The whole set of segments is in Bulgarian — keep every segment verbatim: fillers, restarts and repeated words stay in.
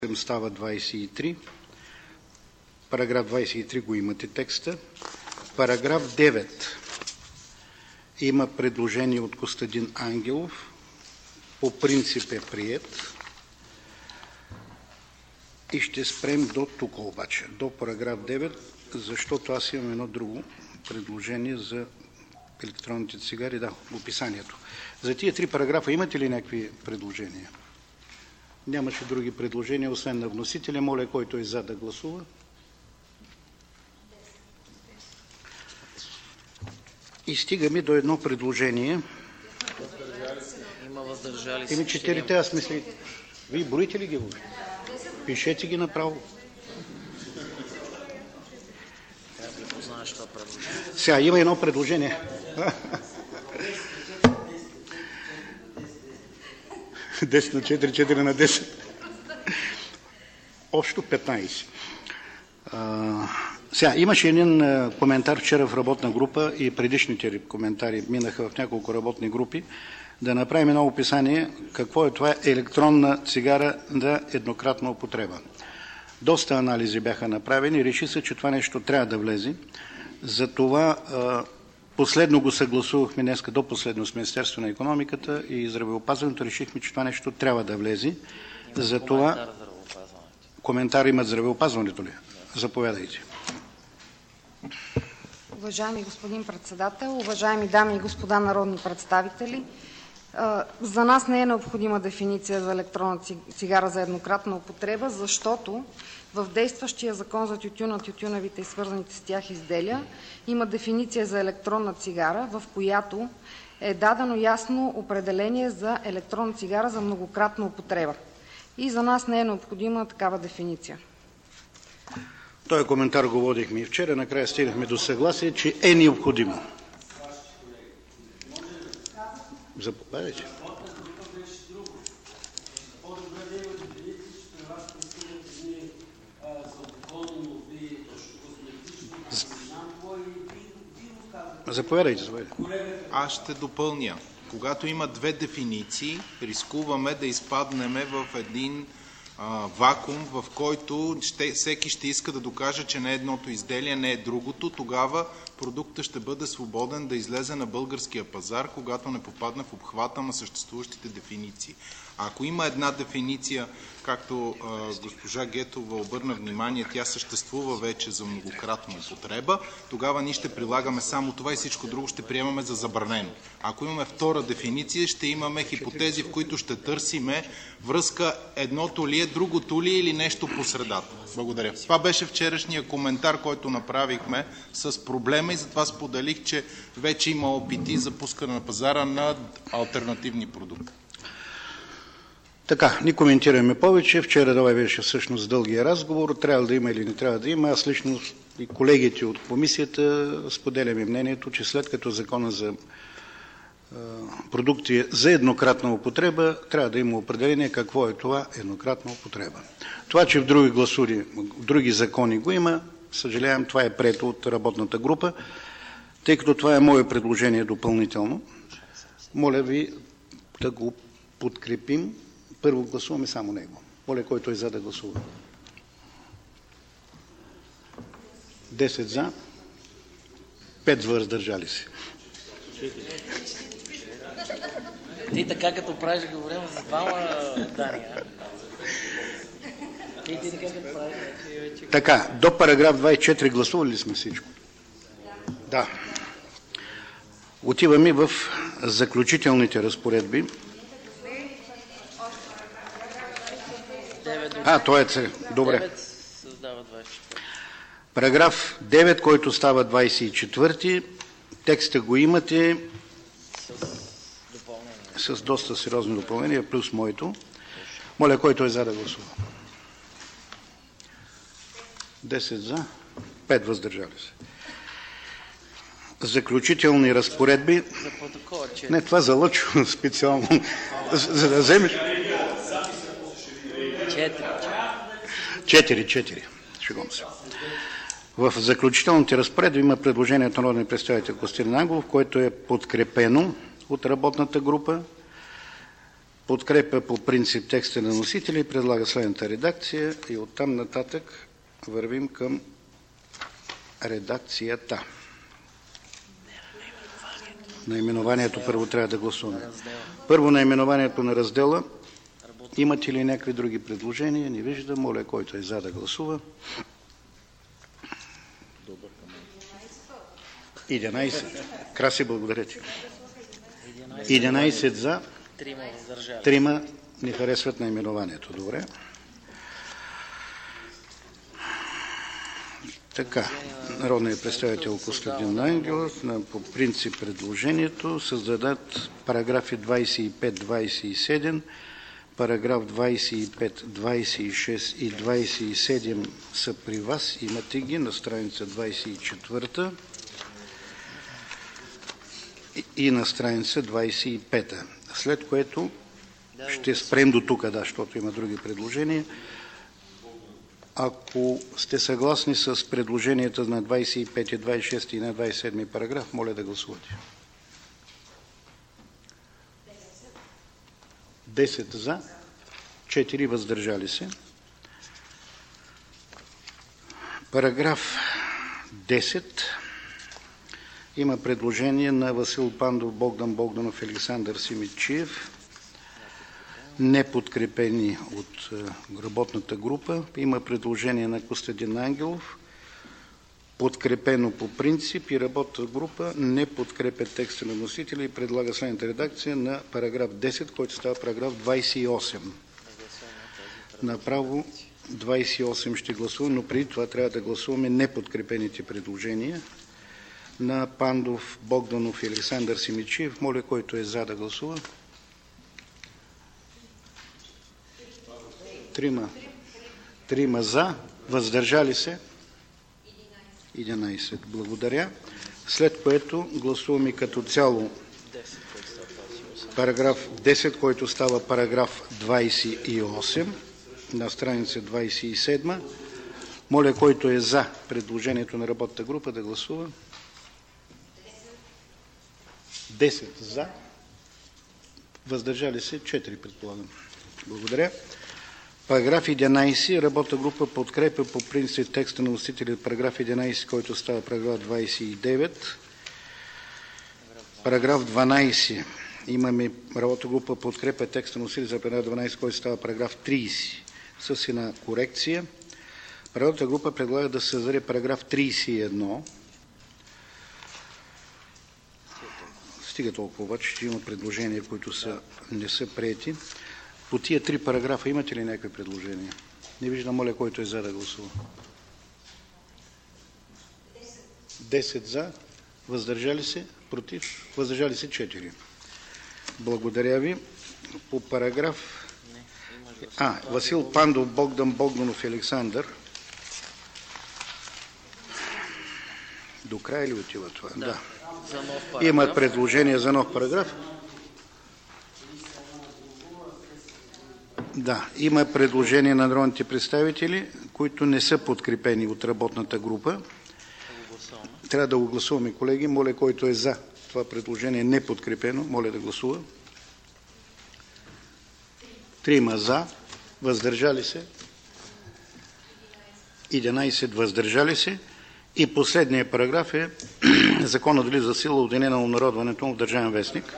става двадесет и три. Параграф двадесет и три го имате текста. Параграф девет има предложение от Костадин Ангелов. По принцип е приет. И ще спрем до тук обаче, до параграф девет, защото аз имам едно друго предложение за електронните цигари, да, описанието. За тия три параграфа имате ли някакви предложения? Нямаше други предложения, освен на вносителя. Моля, който е за да гласува. И стигаме до едно предложение. Има въздържали се. Еми четирите, аз мисля. Вие броите ли ги въобще? Пишете ги направо. Сега има едно предложение. десет на четири, четири на десет. Общо петнадесет. А, сега, имаше един а, коментар вчера в работна група и предишните коментари минаха в няколко работни групи, да направим едно описание какво е това електронна цигара за еднократна употреба. Доста анализи бяха направени, реши се, че това нещо трябва да влезе. Затова а, последно го съгласувахме днеска, до последно с Министерството на икономиката и здравеопазването, решихме, че това нещо трябва да влезе. Затова коментар имат здравеопазването ли? Заповядайте. Уважаеми господин председател, уважаеми дами и господа народни представители, за нас не е необходима дефиниция за електронна цигара за еднократна употреба, защото в действащия закон за тютюна, тютюневите и свързаните с тях изделия има дефиниция за електронна цигара, в която е дадено ясно определение за електронна цигара за многократна употреба. И за нас не е необходима такава дефиниция. Този коментар го водихме и вчера, накрая стигнахме до съгласие, че е необходимо. Заповядайте. Заповядайте, заповядайте. Аз ще допълня. Когато има две дефиниции, рискуваме да изпаднем в един а, вакуум, в който ще, всеки ще иска да докаже, че не едното изделие, не е другото. Тогава продуктът ще бъде свободен да излезе на българския пазар, когато не попадне в обхвата на съществуващите дефиниции. Ако има една дефиниция, както а, госпожа Гетова обърна внимание, тя съществува вече за многократна употреба, тогава ние ще прилагаме само това и всичко друго ще приемаме за забранено. Ако имаме втора дефиниция, ще имаме хипотези, в които ще търсиме връзка едното ли е, другото ли е или нещо по средата. Благодаря. Това беше вчерашния коментар, който направихме с проблема и затова споделих, че вече има опити за пускане на пазара на алтернативни продукти. Така, не коментираме повече. Вчера това беше всъщност дългия разговор. Трябва да има или не трябва да има. Аз лично и колегите от комисията споделяме мнението, че след като закона за продукти за еднократна употреба, трябва да има определение какво е това еднократна употреба. Това, че в други гласури, в други закони го има, съжалявам, това е прието от работната група, тъй като това е мое предложение допълнително. Моля ви да го подкрепим. Първо гласуваме само него. Моля, който е за да гласува. десет за, пет въздържали се. Ти така като правиш говорим за двама, Дания. Ти така като правиш. Така, до параграф двадесет и четири гласували ли сме всичко? Да. Отиваме в заключителните разпоредби. А, то е цел. Добре. Параграф девет, който става двадесет и четвърти. Текста го имате с, с доста сериозни допълнения, плюс моето. Моля, който е за да гласува. десет за, пет въздържали се. Заключителни разпоредби. Не, това за Лъчо специално. За да вземеш... Четири, четири. Шегувам се. В заключителните разпоредби има предложение от народния представител Костадин Ангелов, което е подкрепено от работната група подкрепя по принцип текста на носителя и предлага следната редакция и оттам нататък вървим към редакцията. Наименованието първо трябва да гласуваме. Първо наименованието на раздела. Имате ли някакви други предложения? Не виждам. Моля, който е за да гласува. единайсет. Краси, благодаря ти. единайсет за. Трима не харесват наименованието. Добре. Така, народният представител Костадин Ангелов на по принцип предложението създадат параграфи двайсет и пет двайсет и седем, параграф двайсет и пет двайсет и шест и двайсет и седем са при вас, имате ги на страница двайсет и четвърта и на страница двайсет и пета. След което ще спрем до тук, да, защото има други предложения. Ако сте съгласни с предложенията на двайсет и пети, двайсет и шести и на двайсет и седми параграф, моля да гласувате. десет за, четири въздържали се. Параграф десет. Има предложение на Васил Пандов, Богдан Богданов, Александър Симидчиев, неподкрепени от работната група. Има предложение на Костадин Ангелов, подкрепено по принцип, и работната група не подкрепя текста на носителя и предлага следната редакция на параграф десет, който става параграф двайсет и осем. Направо двайсет и осем ще гласуваме, но преди това трябва да гласуваме неподкрепените предложения на Пандов, Богданов и Александър Симидчиев. Моля, който е за да гласува. Трима. Трима за. Въздържали се? единайсет. Благодаря. След което гласуваме като цяло параграф десет, който става параграф двайсет и осем на страница двайсет и седма. Моля, който е за предложението на работната група, да гласува. десет за. Въздържали се? четири, предполагам. Благодаря. Параграф единайсет. Работна група подкрепя по принцип текста на носителя. Параграф единайсет, който става параграф двайсет и девет. Параграф дванайсет. Имаме работна група подкрепя текста на носителя за параграф дванайсет, който става параграф трийсет. С една корекция. Работната група предлага да се създаде параграф трийсет и едно. Стига толкова обаче, че има предложения, които са, не са приети. По тия три параграфа имате ли някакви предложения? Не виждам, моля, който е за да гласува. десет за, въздържали се, против, въздържали се четири. Благодаря ви. По параграф... А, Васил Пандов, Богдан Богданов и Александър. До края ли отива това? Да. да. Имат предложение за нов параграф. Да, има предложения на народните представители, които не са подкрепени от работната група. Трябва да го гласуваме, колеги. Моля, който е за това предложение не подкрепено, моля да гласува. Трима за, въздържали се. единайсет въздържали се. И последният параграф е законът влиза в сила от деня на обнародването му в Държавен вестник.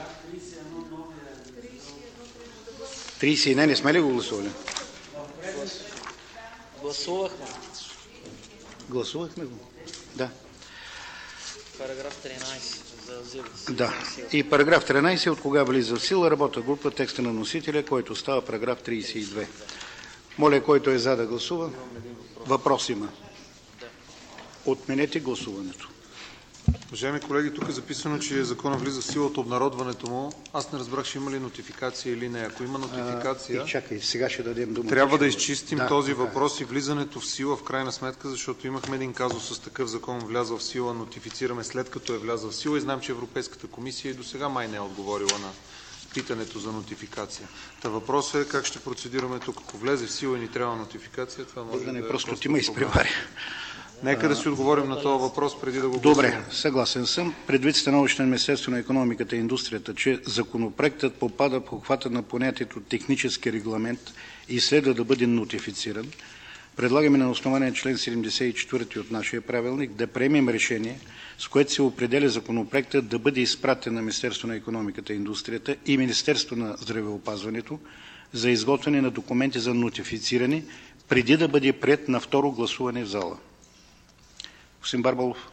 трийсет и едно, не сме ли го гласували? Гласувахме. Гласувахме го? Да. Параграф тринайсет. За да. И параграф тринайсет, от кога влиза в сила работа група, текста на носителя, който става параграф трийсет и две. Моля, който е за да гласува. Въпрос има. Отменете гласуването. Уважаеми колеги, тук е записано, че законът влиза в сила от обнародването му. Аз не разбрах, ще има ли нотификация или не. Ако има нотификация, а, и чакай, сега ще дадем думата. Трябва да изчистим да, този да, въпрос и влизането в сила в крайна сметка, защото имахме един казус с такъв закон влязъл в сила, нотифицираме след като е влязъл в сила и знам, че Европейската комисия и до сега май не е отговорила на питането за нотификация. Та въпросът е как ще процедираме тук. Ако влезе в сила и ни трябва нотификация, това може да, да не просто ти ме изпревари. Нека да си отговорим на този въпрос преди да го Добре, гласуваме. съгласен съм. Предвид становище на Министерството на икономиката и индустрията, че законопроектът попада в обхвата на понятието технически регламент и следва да бъде нотифициран, предлагаме на основание член седемдесет и четвърти от нашия правилник да приемем решение, с което се определя законопроектът да бъде изпратен на Министерството на икономиката и индустрията и Министерството на здравеопазването за изготвяне на документи за нотифициране, преди да бъде приет на второ гласуване в зала. Господин Барбалов.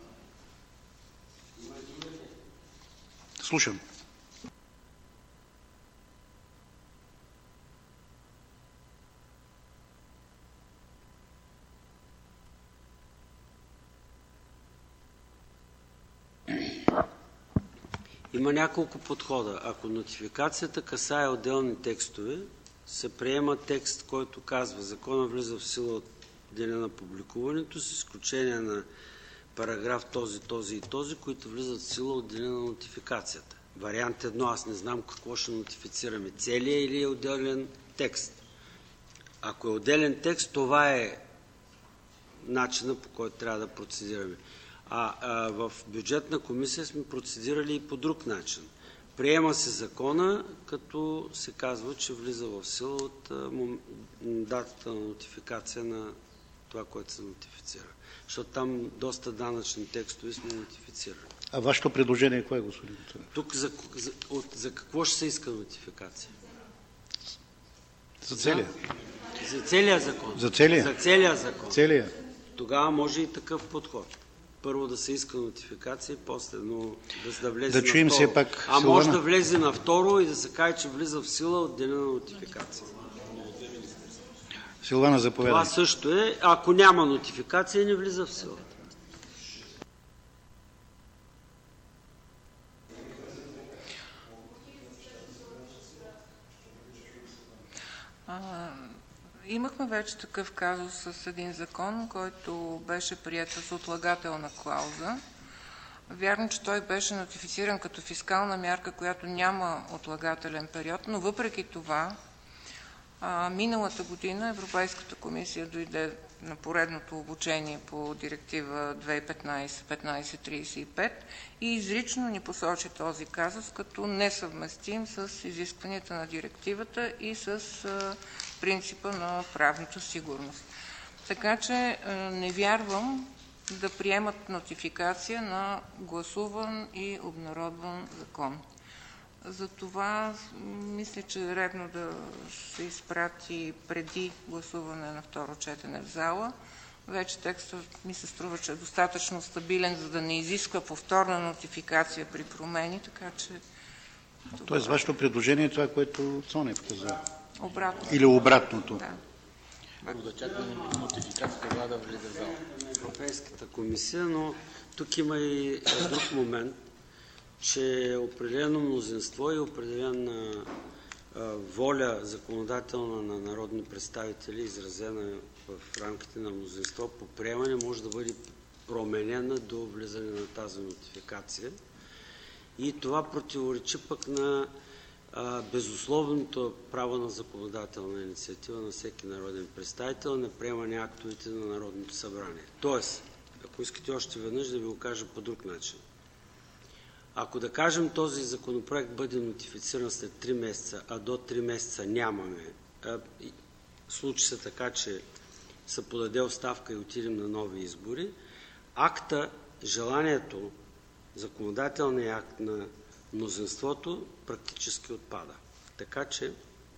Слушам. Има няколко подхода. Ако нотификацията касае отделни текстове, се приема текст, който казва: закона влиза в сила от деня на публикуването, с изключение на параграф този, този и този, които влизат в сила от деня на нотификацията. Вариант едно, аз не знам какво ще нотифицираме, целия или е отделен текст. Ако е отделен текст, това е начина, по който трябва да процедираме. А, а в бюджетна комисия сме процедирали и по друг начин. Приема се закона, като се казва, че влиза в сила от а, датата на нотификация на това, което се нотифицира. Защото там доста данъчни текстове сме нотифицирали. А вашето предложение кое е, господин Цонев? Тук за, за, от, за какво ще се иска нотификация? За целия. За целия закон. За целия. За целия закон. Целия. Тогава може и такъв подход. Първо да се иска нотификация, после но да, да влезе да на чуем второ. все пак, а Силвана. може да влезе на второ и да се каже, че влиза в сила от деня на нотификация. Силвана, заповядай. Това също е. Ако няма нотификация, не влиза в сила. А, имахме вече такъв казус с един закон, който беше приет с отлагателна клауза. Вярно, че той беше нотифициран като фискална мярка, която няма отлагателен период, но въпреки това а, миналата година Европейската комисия дойде на поредното обучение по директива две хиляди и петнадесета петнадесет тридесет и пет и изрично ни посочи този казус като несъвместим с изискванията на директивата и с а, принципа на правната сигурност. Така че а, не вярвам да приемат нотификация на гласуван и обнародван закон. Затова мисля, че е редно да се изпрати преди гласуване на второ четене в зала. Вече текстът ми се струва, че е достатъчно стабилен, за да не изисква повторна нотификация при промени, така че... Това... Тоест, вашето предложение е това, което Цонев каза. Обратно. Или обратното. Да. Ако да чакаме нотификацията, това да влезе в зала. Европейската комисия, но тук има и друг момент, че определено мнозинство и определена а, воля законодателна на народни представители, изразена в рамките на мнозинство по приемане, може да бъде променена до влизане на тази нотификация. И това противоречи пък на а, безусловното право на законодателна инициатива на всеки народен представител на приемане актовете на Народното събрание. Тоест, ако искате още веднъж да ви го кажа по друг начин. Ако да кажем този законопроект бъде нотифициран след три месеца, а до три месеца нямаме, а, случи се така, че се подаде оставка и отидем на нови избори, акта, желанието, законодателният акт на мнозинството практически отпада. Така че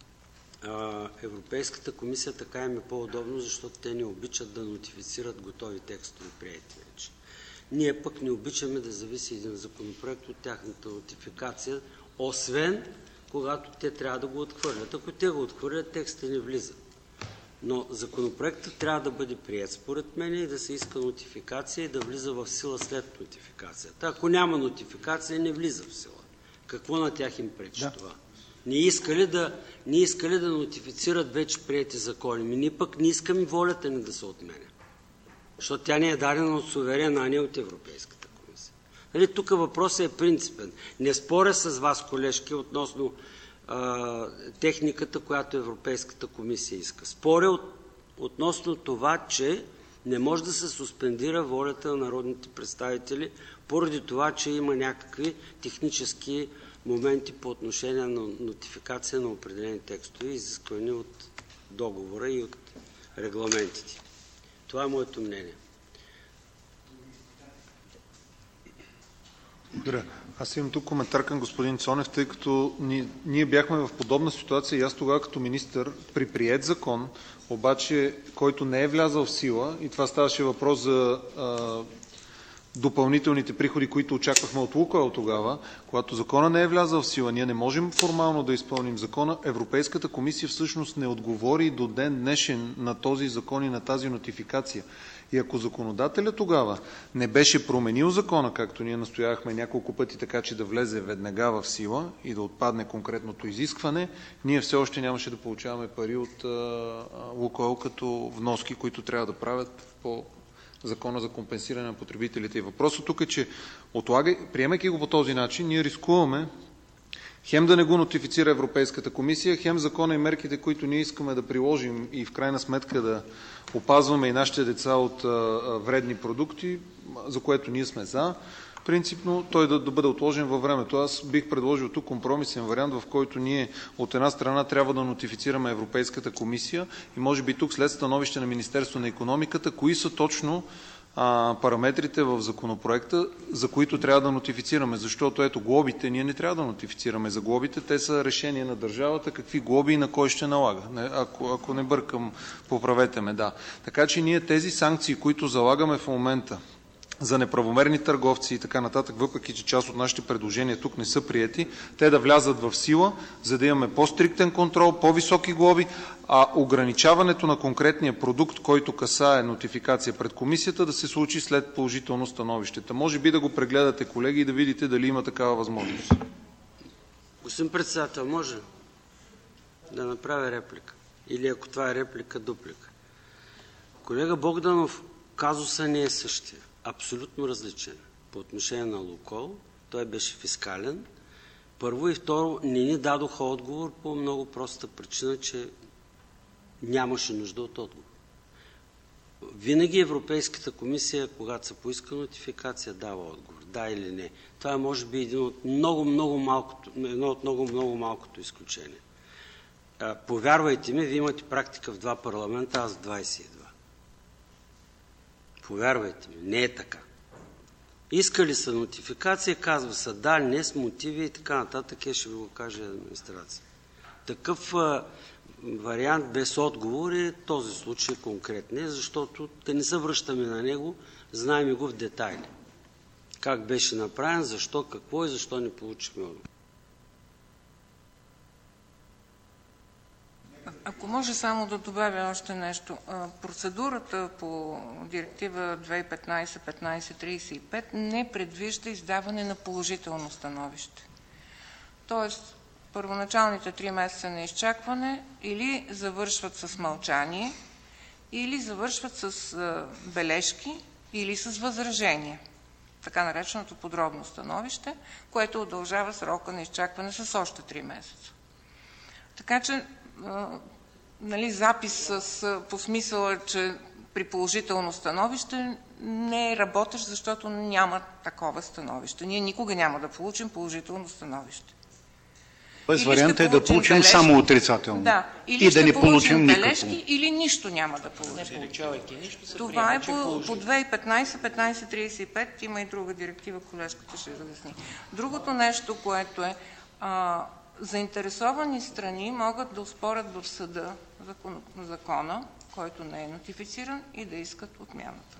а, Европейската комисия така им е по-удобно, защото те не обичат да нотифицират готови текстове, приети вече. Ние пък не обичаме да зависи един законопроект от тяхната нотификация, освен когато те трябва да го отхвърлят. Ако те го отхвърлят, текстът не влиза. Но законопроектът трябва да бъде приет според мен и да се иска нотификация и да влиза в сила след нотификацията. Ако няма нотификация, не влиза в сила. Какво на тях им пречи да. това? Не искали да, не искали да нотифицират вече приети закони. Ми ние пък не искаме волята ни да се отменя. Защото тя не е дадена от суверена, а не от Европейската комисия. Нали, тук въпросът е принципен. Не споря с вас, колежки, относно а, техниката, която Европейската комисия иска. Споря от, относно това, че Не може да се суспендира волята на народните представители поради това, че има някакви технически моменти по отношение на нотификация на определени текстове, изисквани от договора и от регламентите. Това е моето мнение. Благодаря. Аз имам тук коментар към господин Цонев, тъй като ние, ние бяхме в подобна ситуация и аз тогава като министър при приет закон, обаче който не е влязъл в сила, и това ставаше въпрос за а, допълнителните приходи, които очаквахме от Лукойл тогава, когато закона не е влязъл в сила, ние не можем формално да изпълним закона. Европейската комисия всъщност не отговори до ден днешен на този закон и на тази нотификация. И ако законодателя тогава не беше променил закона, както ние настоявахме няколко пъти, така че да влезе веднага в сила и да отпадне конкретното изискване, ние все още нямаше да получаваме пари от Лукойл като вноски, които трябва да правят по закона за компенсиране на потребителите. И въпросът тук е, че отлагай, приемайки го по този начин, ние рискуваме хем да не го нотифицира Европейската комисия, хем закона и мерките, които ние искаме да приложим и в крайна сметка да опазваме и нашите деца от а, вредни продукти, за което ние сме за, принципно той да, да бъде отложен във времето. Аз бих предложил тук компромисен вариант, в който ние от една страна трябва да нотифицираме Европейската комисия и може би тук след становище на Министерство на икономиката, кои са точно а, параметрите в законопроекта, за които трябва да нотифицираме. Защото ето глобите, ние не трябва да нотифицираме за глобите, те са решение на държавата, какви глоби и на кой ще налага. Не, ако, ако не бъркам, поправете ме, да. Така че ние тези санкции, които залагаме в момента, за неправомерни търговци и така нататък, въпреки че част от нашите предложения тук не са приети, те да влязат в сила, за да имаме по-стриктен контрол, по-високи глоби, а ограничаването на конкретния продукт, който касае нотификация пред комисията, да се случи след положително становището. Може би да го прегледате, колеги, и да видите дали има такава възможност. Господин председател, може да направя реплика? Или ако това е реплика, дуплика. Колега Богданов, казуса не е същия. Абсолютно различен. По отношение на Лукойл, той беше фискален. Първо и второ, не ни дадоха отговор по много проста причина, че нямаше нужда от отговор. Винаги Европейската комисия, когато се поиска нотификация, дава отговор. Да или не. Това е може би един от много, много малкото, едно от много, много малкото изключение. Повярвайте ми, вие имате практика в два парламента, аз в двадесет и два. Повярвайте ми, не е така. Искали са нотификация, казва са да, не с мотиви и така нататък, е, ще ви го каже администрация. Такъв а, вариант без отговор е този случай конкретен, защото да не се връщаме на него, знаем го в детайли. Как беше направен, защо, какво и защо не получихме отговор. Ако може само да добавя още нещо. Процедурата по директива две хиляди и петнадесет петнадесет тридесет и пет не предвижда издаване на положително становище. Тоест, първоначалните три месеца на изчакване или завършват с мълчание, или завършват с бележки, или с възражение. Така нареченото подробно становище, което удължава срока на изчакване с още три месеца. Така че нали, запис с, по смисъла, че при положително становище не е работещ, защото няма такова становище. Ние никога няма да получим положително становище. Тоест вариантът е да получим бележки, само отрицателно. Да, или и ще да не получим бележки, никакво. или нищо няма да получим. Не получавайки нищо, се Това приема, е по, по две хиляди и петнадесет петнадесет тридесет и пет, има и друга директива, колежката ще разясни. Другото нещо, което е, а, заинтересовани страни могат да оспорят в съда закон, закона, който не е нотифициран, и да искат отмяната.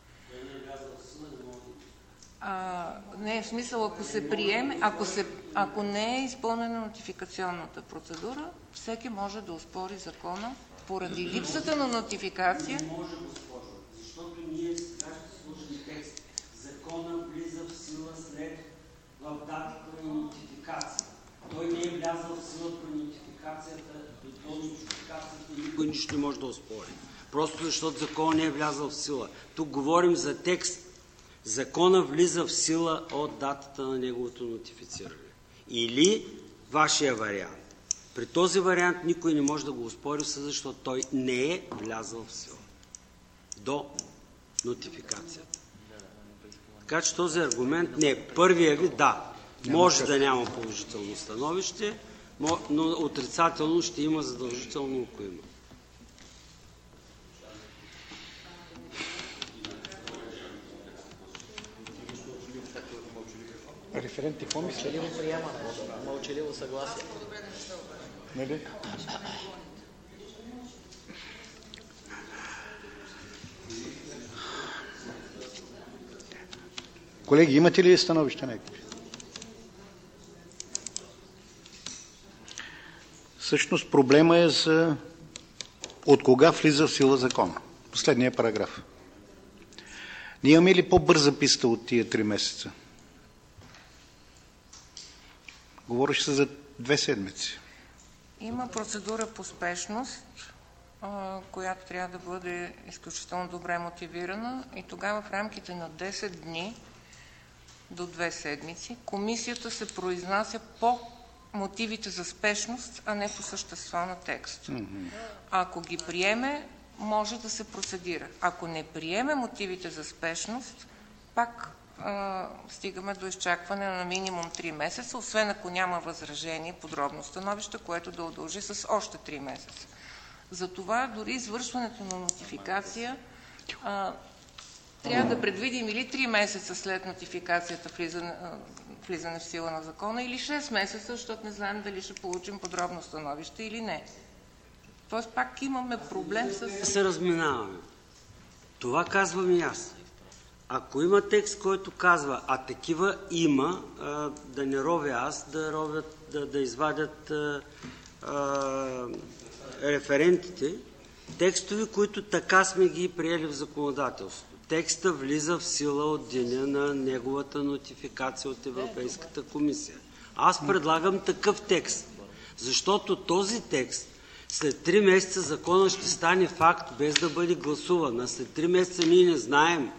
А, не е в смисъл, ако се приеме, ако, се, ако не е изпълнена нотификационната процедура, всеки може да оспори закона поради липсата на нотификация. Не може, госпожо, защото ние сега ще сложим текст. Закона влиза в сила след в датата на нотификация. Той не е влязъл в сила при нотификацията, до нотификацията никой нищо не може да оспори. Просто защото закон не е влязъл в сила. Тук говорим за текст. Закона влиза в сила от датата на неговото нотифициране. Или вашия вариант. При този вариант никой не може да го оспори, защото той не е влязъл в сила. до нотификацията. Така че този аргумент не. Първия ви, да, може да няма положително становище, но отрицателно ще има задължително, ако има. Референт, какво мисля? Мълчаливо приема, мълчаливо съгласие. Нали? Колеги, имате ли становище някакви? Всъщност проблема е за от кога влиза в сила закона. Последния параграф. Ние имаме ли по-бърза писта от тия три месеца? Говориш се за две седмици. Има процедура по спешност, която трябва да бъде изключително добре мотивирана и тогава в рамките на десет дни до две седмици комисията се произнася по мотивите за спешност, а не по същество на текст. Mm-hmm. Ако ги приеме, може да се процедира. Ако не приеме мотивите за спешност, пак а, стигаме до изчакване на минимум три месеца, освен ако няма възражение, подробно становище, което да удължи с още три месеца. Затова дори извършването на нотификация а, трябва да предвидим или три месеца след нотификацията влизане, влизане в сила на закона, или шест месеца, защото не знаем дали ще получим подробно становище или не. Тоест пак имаме проблем с... Се разминаваме. Това казвам и аз. Ако има текст, който казва, а такива има, а, да не ровя аз, да, ровят, да, да извадят а, а, референтите, текстове, които така сме ги приели в законодателството. Текста влиза в сила от деня на неговата нотификация от Европейската комисия. Аз предлагам такъв текст, защото този текст след три месеца закона ще стане факт, без да бъде гласуван. А след три месеца ние не знаем.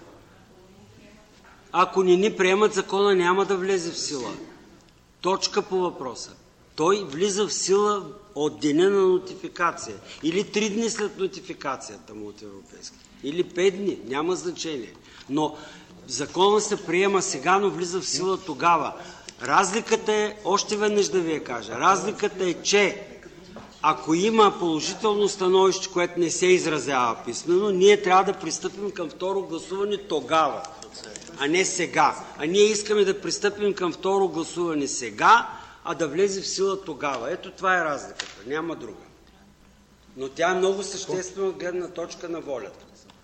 Ако не ни приемат, закона няма да влезе в сила. Точка по въпроса. Той влиза в сила от деня на нотификация. Или три дни след нотификацията му от Европейската. Или пет дни. Няма значение. Но закона се приема сега, но влиза в сила тогава. Разликата е, още веднъж да ви я кажа, разликата е, че ако има положително становище, което не се изразява писмено, ние трябва да пристъпим към второ гласуване тогава, а не сега. А ние искаме да пристъпим към второ гласуване сега, а да влезе в сила тогава. Ето това е разликата. Няма друга. Но тя е много съществена от гледна точка на волята.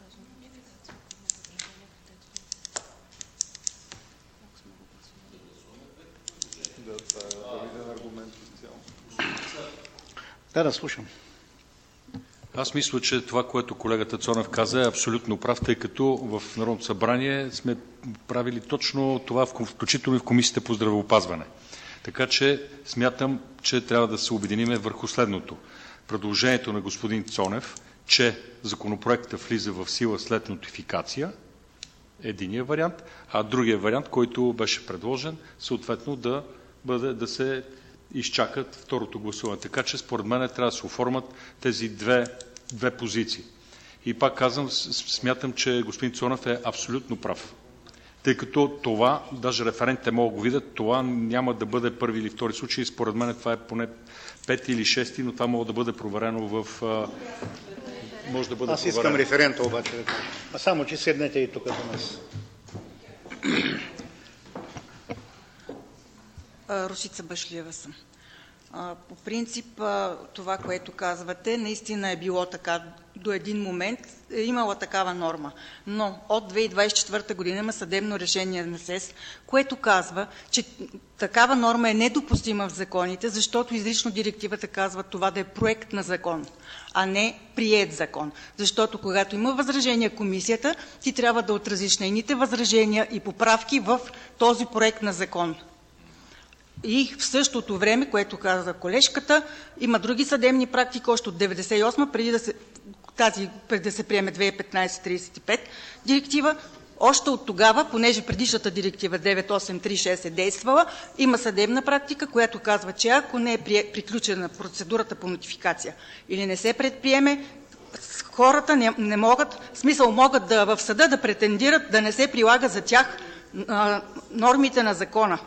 Да, да, слушам. Аз мисля, че това, което колегата Цонев каза, е абсолютно прав, тъй като в Народното събрание сме правили точно това, включително и в Комисията по здравеопазване. Така че смятам, че трябва да се обединиме върху следното. Предложението на господин Цонев, че законопроектът влиза в сила след нотификация, е единия вариант, а другия вариант, който беше предложен, съответно да бъде да се изчакат второто гласуване. Така че според мен трябва да се оформят тези две, две позиции. И пак казвам, смятам, че господин Цонев е абсолютно прав. Тъй като това, даже референтите могат да го видят, това няма да бъде първи или втори случай. Според мен това е поне пети или шести, но това може да бъде проверено в... Може да бъде Аз искам проверено. референта обаче да кажа. А само, че седнете и тук до нас. Росица Башлиева съм. По принцип, това, което казвате, наистина е било така до един момент, е имала такава норма. Но от две хиляди двадесет и четвърта година има съдебно решение на СЕС, което казва, че такава норма е недопустима в законите, защото изрично директивата казва това да е проект на закон, а не приет закон. Защото когато има възражения комисията, ти трябва да отразиш нейните възражения и поправки в този проект на закон. И в същото време, което каза колежката, има други съдебни практики още от деветдесет и осма, преди да се, тази, преди да се приеме две хиляди и петнадесета тридесет и пет директива. Още от тогава, понеже предишната директива девет осем три шест е действала, има съдебна практика, която казва, че ако не е приключена процедурата по нотификация или не се предприеме хората не, не могат, в смисъл могат да в съда да претендират да не се прилага за тях а, нормите на закона.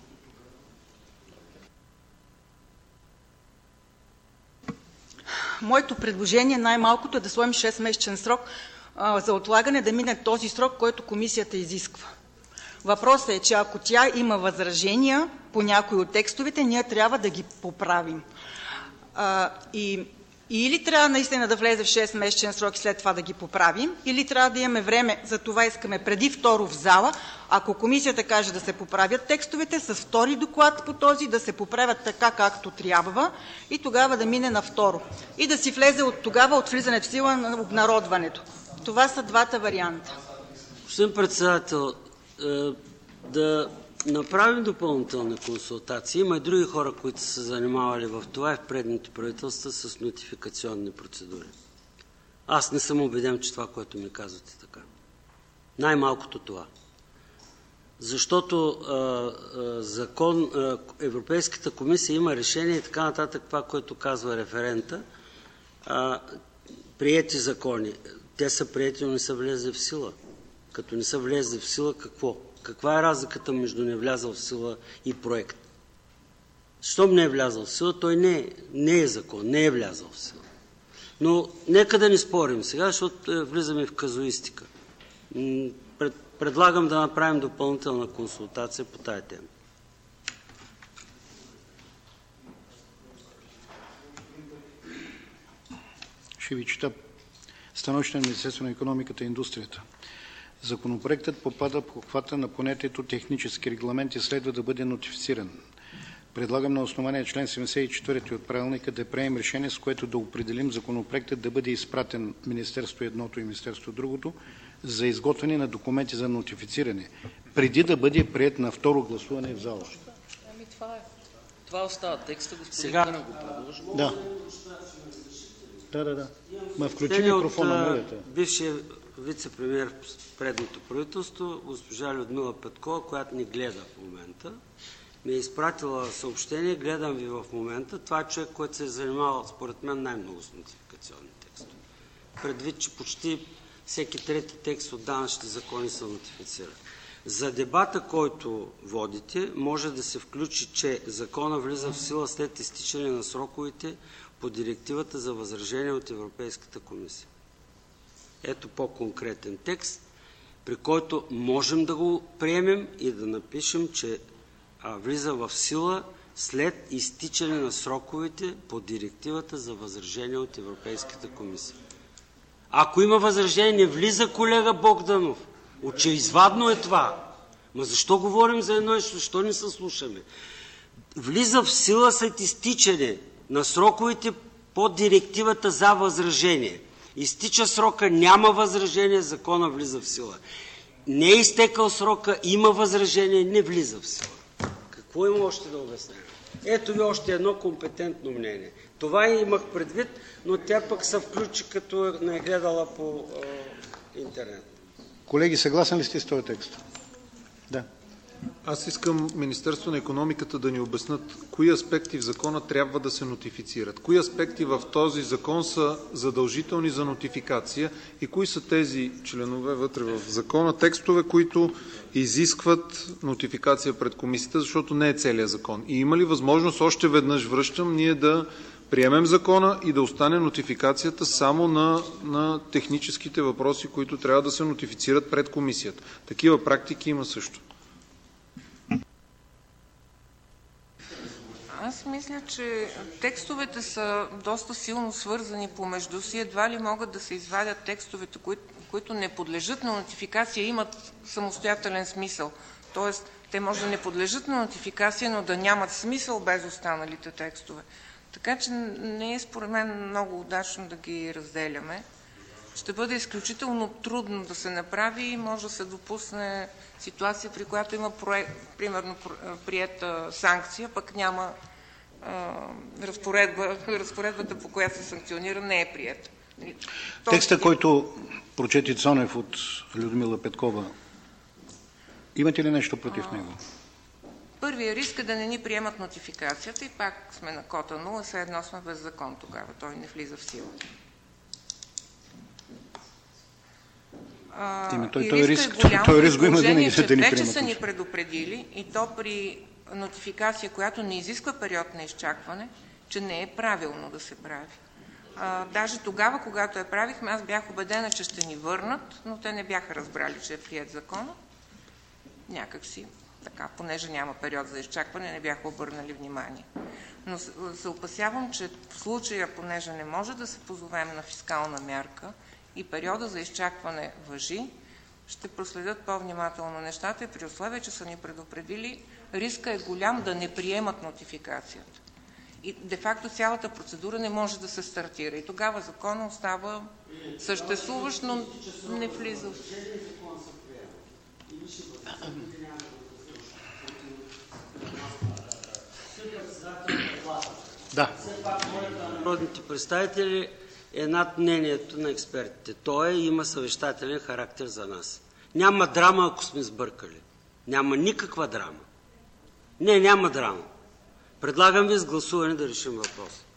Моето предложение най-малкото е да сложим шестмесечен срок а, за отлагане, да мине този срок, който комисията изисква. Въпросът е, че ако тя има възражения по някои от текстовете, ние трябва да ги поправим. А, и, или трябва наистина да влезе в шестмесечен срок и след това да ги поправим, или трябва да имаме време, за това искаме преди второ в зала, ако комисията каже да се поправят текстовете, с втори доклад по този да се поправят така, както трябва, и тогава да мине на второ. И да си влезе от тогава, от влизането в сила на обнародването. Това са двата варианта. Господин председател, да направим допълнителна консултация. Има и други хора, които са се занимавали в това и в предните правителства с нотификационни процедури. Аз не съм убеден, че това, което ми казвате, така. Най-малкото това. Защото а, а, закон, а, Европейската комисия има решение и така нататък, това, което казва референта, а, приети закони. Те са приети, но не са влезли в сила. Като не са влезли в сила, какво? Каква е разликата между не влязъл в сила и проект? Щом не е влязъл в сила, той не е, не е закон, не е влязъл в сила. Но нека да не спорим сега, защото влизаме в казуистика. Пред, предлагам да направим допълнителна консултация по тая тема. Ще ви чета становище на Министерството на икономиката и индустрията. Законопроектът попада в обхвата на понятието технически регламент и следва да бъде нотифициран. Предлагам на основание член седемдесет и четвърти от правилника да приемем решение, с което да определим законопроектът да бъде изпратен Министерство едното и Министерство другото за изготвяне на документи за нотифициране, преди да бъде приет на второ гласуване в зала. Ами това е. Това остава текста, господин Сега... Кънев го предложи. Да. Да, да, да. Ма включи микрофона, моля те. Бившия вице-премиер в предното правителство, госпожа Людмила Петкова, която ни гледа в момента, ми е изпратила съобщение, гледам ви в момента. Това е човек, който се е занимавал, според мен, най-много с нотификационни текстове. Предвид, че почти всеки трети текст от данъчните закони се нотифицира. За дебата, който водите, може да се включи, че закона влиза в сила след изтичане на сроковете по директивата за възражение от Европейската комисия. Ето по-конкретен текст, при който можем да го приемем и да напишем, че а, влиза в сила след изтичане на сроковете по директивата за възражение от Европейската комисия. Ако има възражение, не влиза, колега Богданов. Очеизвадно е това. Ма защо говорим за едно и защо не се слушаме? Влиза в сила след изтичане на сроковете по директивата за възражение. Изтича срока, няма възражение, закона влиза в сила. Не е изтекал срока, има възражение, не влиза в сила. Какво има още да обясня? Ето ви още едно компетентно мнение. Това имах предвид, но тя пък се включи, като не е гледала по е, интернет. Колеги, съгласен ли сте с този текст? Да. Аз искам Министерство на икономиката да ни обяснат кои аспекти в закона трябва да се нотифицират. Кои аспекти в този закон са задължителни за нотификация и кои са тези членове вътре в закона, текстове, които изискват нотификация пред комисията, защото не е целият закон. И има ли възможност, още веднъж връщам, ние да приемем закона и да остане нотификацията само на, на техническите въпроси, които трябва да се нотифицират пред комисията. Такива практики има също. Аз мисля, че текстовете са доста силно свързани помежду си. Едва ли могат да се извадят текстовете, които, които не подлежат на нотификация, имат самостоятелен смисъл. Тоест, те може да не подлежат на нотификация, но да нямат смисъл без останалите текстове. Така че не е според мен много удачно да ги разделяме. Ще бъде изключително трудно да се направи и може да се допусне ситуация, при която има проект, примерно приета санкция, пък няма а, разпоредба, разпоредбата, по която се санкционира, не е приета. Текста, който прочети Цонев от Людмила Петкова, имате ли нещо против а... него? Първият риск е да не ни приемат нотификацията и пак сме на кота нула, все едно сме без закон тогава. Той не влиза в сила. Тиме, той, и той, риска риск, е голям, той риск го има винаги, че да ни вече приемат. са ни предупредили и то при нотификация, която не изисква период на изчакване, че не е правилно да се прави. А, даже тогава, когато я правихме, аз бях убедена, че ще ни върнат, но те не бяха разбрали, че е прият закона. Някак си така, понеже няма период за изчакване, не бяха обърнали внимание. Но се опасявам, че в случая, понеже не може да се позовем на фискална мярка и периода за изчакване важи, ще проследят по-внимателно нещата и при условие, че са ни предупредили, риска е голям да не приемат нотификацията. И де-факто цялата процедура не може да се стартира. И тогава законът остава съществуващ, но не влиза. Да. Народните представители е над мнението на експертите. Той има съвещателен характер за нас. Няма драма, ако сме сбъркали. Няма никаква драма. Не, няма драма. Предлагам ви с гласуване да решим въпрос.